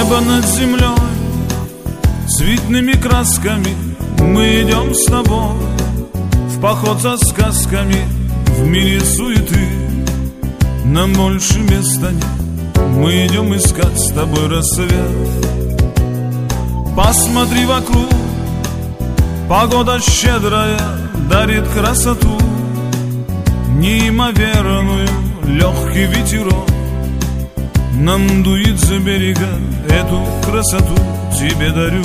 Небо над землей цветными красками, мы идем с тобой в поход за сказками. В мире суеты нам больше места нет, мы идем искать с тобой рассвет. Посмотри вокруг, погода щедрая дарит красоту неимоверную, легкий ветерок нам дует за берега, эту красоту тебе дарю.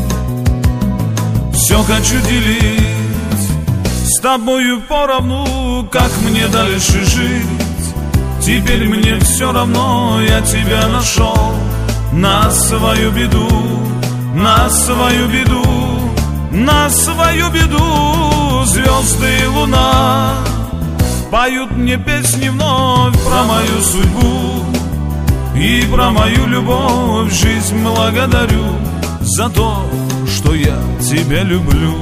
Все хочу делить с тобою поровну, как мне дальше жить. Теперь мне все равно, я тебя нашел. На свою беду, на свою беду, на свою беду звезды и луна поют мне песни вновь про мою судьбу и про мою любовь. Жизнь благодарю за то, что я тебя люблю.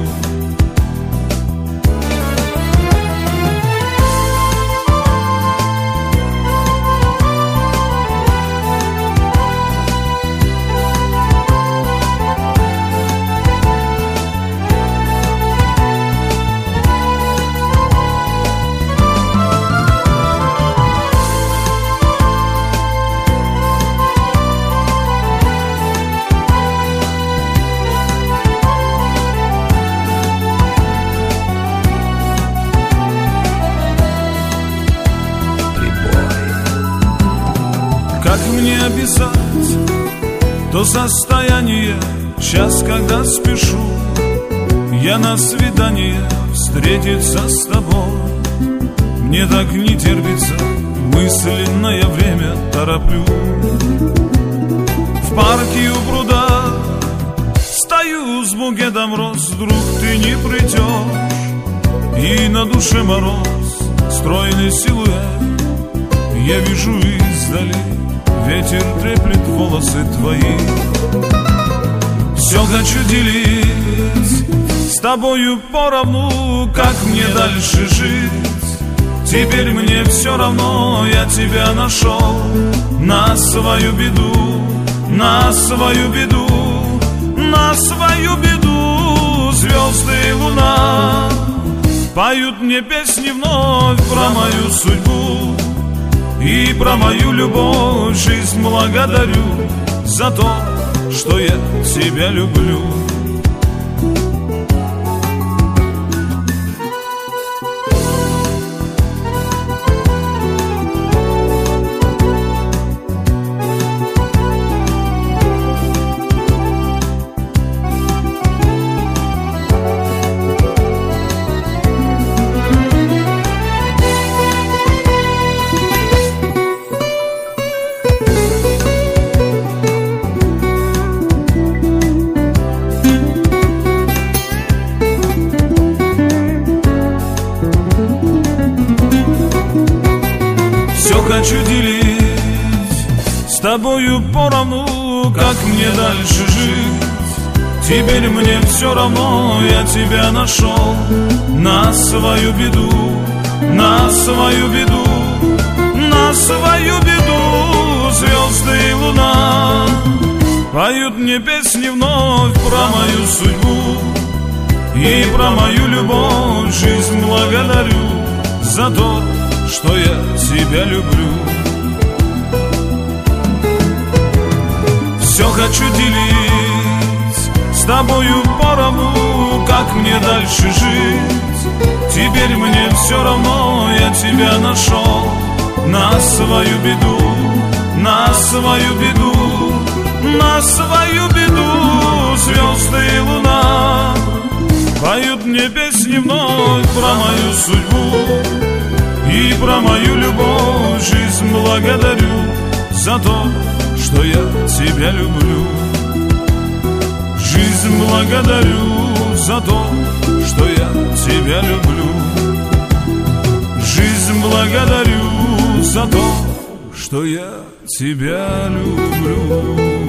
Как мне описать то состояние, час, когда спешу я на свидание встретиться с тобой? Мне так не терпится, мысленное время тороплю. В парке у пруда стою с букетом роз, вдруг ты не придешь, и на душе мороз, стройный силуэт я вижу издали. Ветер треплет волосы твои. Все хочу делить с тобою поровну, как мне дальше жить. Теперь мне все равно, я тебя нашел. На свою беду, на свою беду, на свою беду звезды и луна поют мне песни вновь про мою судьбу и про мою любовь. Жизнь благодарю за то, что я тебя люблю. Хочу делить с тобою поровну, как мне дальше жить. Теперь мне все равно, я тебя нашел. На свою беду, на свою беду, на свою беду звезды и луна поют мне песни вновь про мою судьбу и про мою любовь. Жизнь благодарю за то, что я тебя люблю. Все хочу делить с тобою поровну, как мне дальше жить. Теперь мне все равно, я тебя нашел. На свою беду, на свою беду, на свою беду звезды и луна поют мне песни вновь про мою судьбу и про мою любовь. Жизнь благодарю за то, что я тебя люблю. Жизнь благодарю за то, что я тебя люблю. Жизнь благодарю за то, что я тебя люблю.